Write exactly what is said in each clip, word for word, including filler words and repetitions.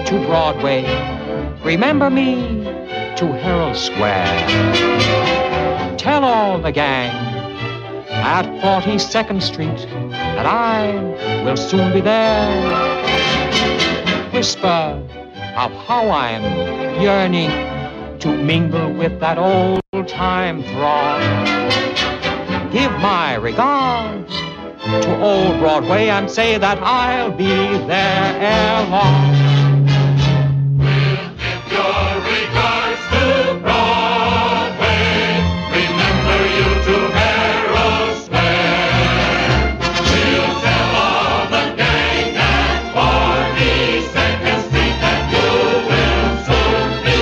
to Broadway. Remember me to Herald Square. Tell all the gang at forty-second Street that I will soon be there. Whisper of how I'm yearning to mingle with that old-time throng. Give my regards to old Broadway and say that I'll be there ere long. We'll give your regards to Broadway. Remember you to Herald Square. We'll tell all the gang at forty-second Street that you will soon be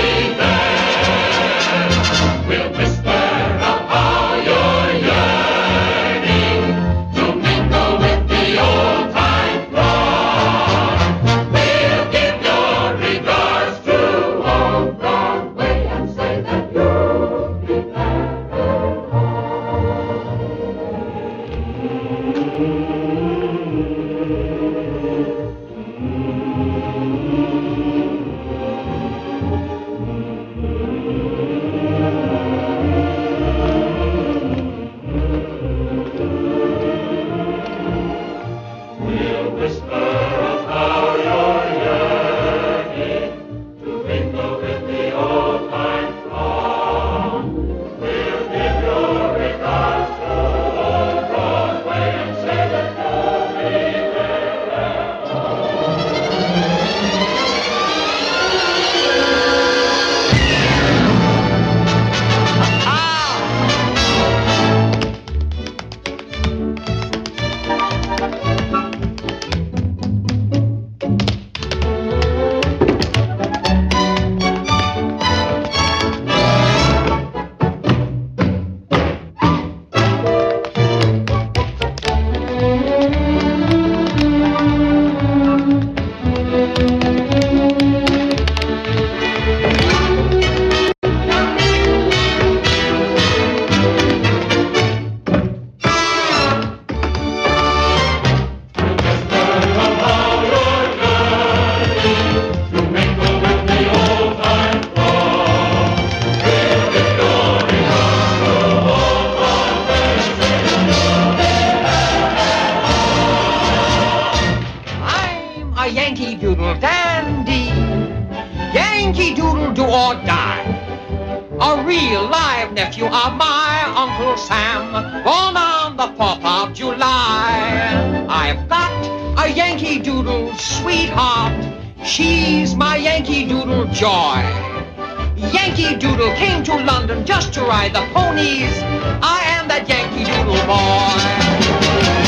there. We'll whisper of how you're yearning to mingle with the old-time throng. We'll give your regards to old Broadway and say that you'll be there. We'll whisper of how you're yearning to mingle with the old-time throng. We'll give your regards to old Broadway and say that you'll be I'm a Yankee Doodle dandy, Yankee Doodle do or die. A real live nephew of my Uncle Sam, born on the fourth of July. I've got a Yankee Doodle sweetheart, she's my Yankee Doodle joy. Yankee Doodle came to London just to ride the ponies. I am that Yankee Doodle boy.